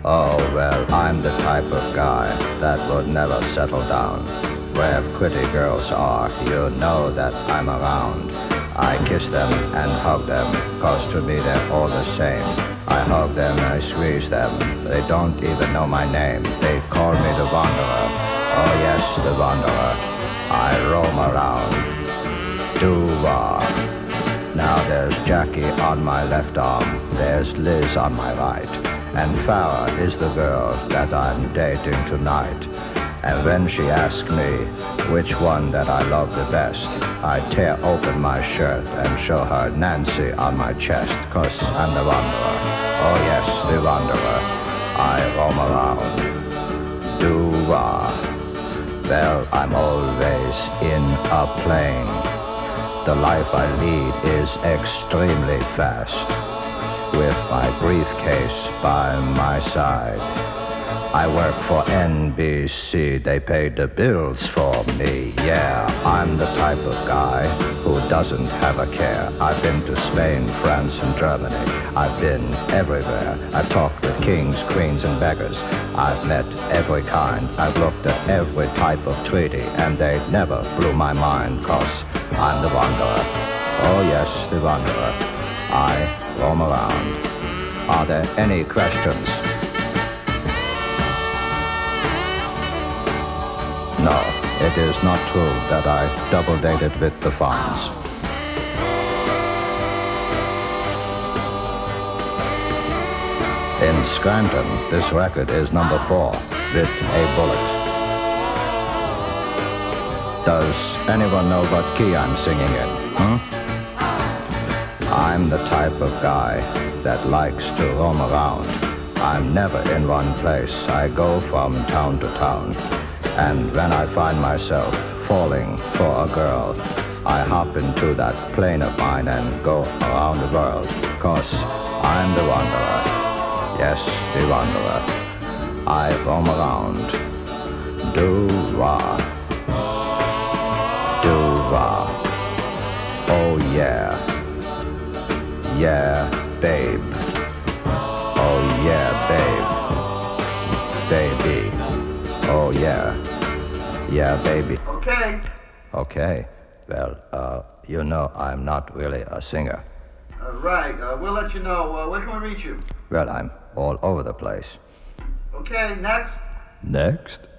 Oh, well, I'm the type of guy that would never settle down. Where pretty girls are, you know that I'm around. I kiss them and hug them, 'cause to me they're all the same. I hug them and I squeeze them, they don't even know my name. They call me the Wanderer, oh yes, the Wanderer. I roam around, doo-wah. Now there's Jackie on my left arm, there's Liz on my right, and Farah is the girl that I'm dating tonight. And when she asks me which one that I love the best, I tear open my shirt and show her Nancy on my chest, 'cause I'm the Wanderer. Oh yes, the Wanderer. I roam around, doo-wah. Well, I'm always in a plane. The life I lead is extremely fast, with my briefcase by my side. I work for NBC, they pay the bills for me, yeah. I'm the type of guy who doesn't have a care. I've been to Spain, France, and Germany. I've been everywhere. I've talked with kings, queens, and beggars. I've met every kind. I've looked at every type of treaty, and they never blew my mind, 'cause I'm the Wanderer. Oh yes, the Wanderer. I roam around. Are there any questions? No, it is not true that I double-dated with the Fonz. In Scranton, this record is number 4, with a bullet. Does anyone know what key I'm singing in? I'm the type of guy that likes to roam around. I'm never in one place. I go from town to town. And when I find myself falling for a girl, I hop into that plane of mine and go around the world, 'cause I'm the Wanderer. Yes, the Wanderer. I roam around. Doo-wah. Doo-wah. Oh yeah. Yeah, babe. Oh yeah, babe. Baby. Oh yeah. Yeah, baby. Okay. Okay. Well, you know I'm not really a singer. Right. We'll let you know. Where can we reach you? Well, I'm all over the place. Okay, next. Next?